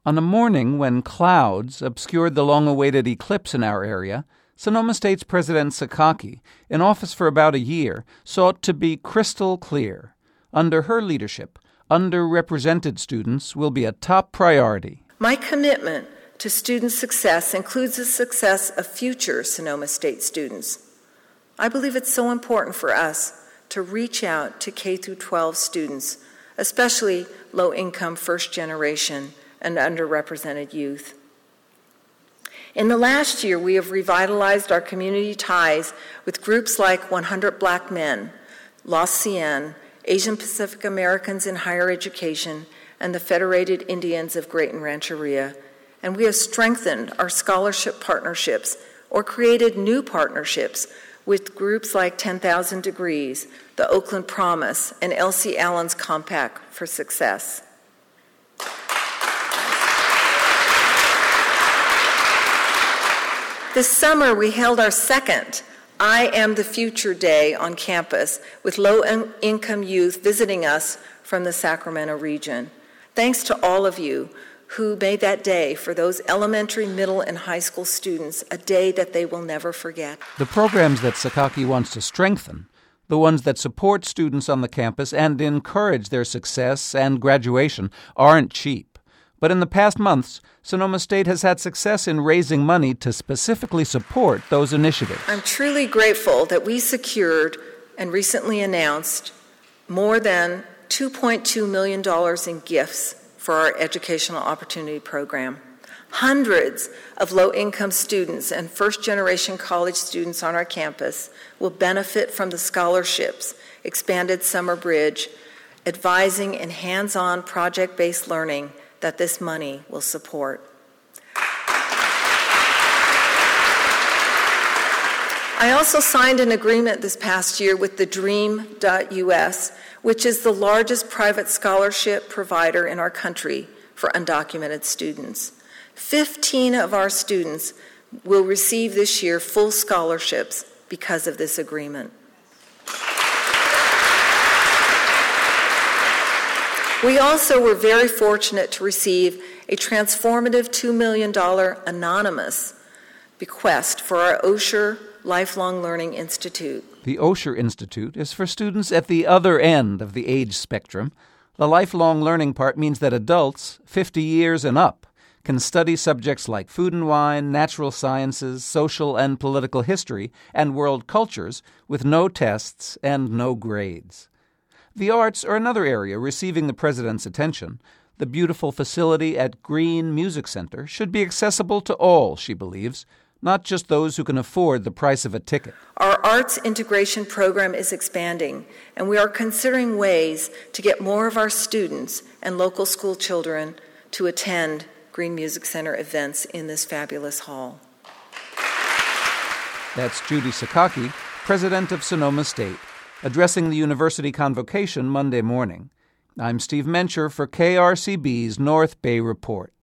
On a morning when clouds obscured the long-awaited eclipse in our area, Sonoma State's President Sakaki, in office for about a year, sought to be crystal clear. Under her leadership, underrepresented students will be a top priority. My commitment to student success includes the success of future Sonoma State students. I believe it's so important for us to reach out to K-12 students, especially low-income first-generation and underrepresented youth. In the last year, we have revitalized our community ties with groups like 100 Black Men, Los Cien, Asian Pacific Americans in Higher Education, and the Federated Indians of Great and Rancheria, and we have strengthened our scholarship partnerships or created new partnerships with groups like 10,000 Degrees, the Oakland Promise, and Elsie Allen's Compact for Success. This summer, we held our second I Am the Future Day on campus with low-income youth visiting us from the Sacramento region. Thanks to all of you who made that day for those elementary, middle, and high school students a day that they will never forget. The programs that Sakaki wants to strengthen, the ones that support students on the campus and encourage their success and graduation, aren't cheap. But in the past months, Sonoma State has had success in raising money to specifically support those initiatives. I'm truly grateful that we secured and recently announced more than $2.2 million in gifts for our Educational Opportunity Program. Hundreds of low-income students and first-generation college students on our campus will benefit from the scholarships, expanded summer bridge, advising, and hands-on project-based learning that this money will support. I also signed an agreement this past year with the Dream.us, which is the largest private scholarship provider in our country for undocumented students. 15 of our students will receive this year full scholarships because of this agreement. We also were very fortunate to receive a transformative $2 million anonymous bequest for our Osher Lifelong Learning Institute. The Osher Institute is for students at the other end of the age spectrum. The lifelong learning part means that adults, 50 years and up, can study subjects like food and wine, natural sciences, social and political history, and world cultures with no tests and no grades. The arts are another area receiving the president's attention. The beautiful facility at Green Music Center should be accessible to all, she believes, not just those who can afford the price of a ticket. Our arts integration program is expanding, and we are considering ways to get more of our students and local school children to attend Green Music Center events in this fabulous hall. That's Judy Sakaki, president of Sonoma State, addressing the university convocation Monday morning. I'm Steve Mencher for KRCB's North Bay Report.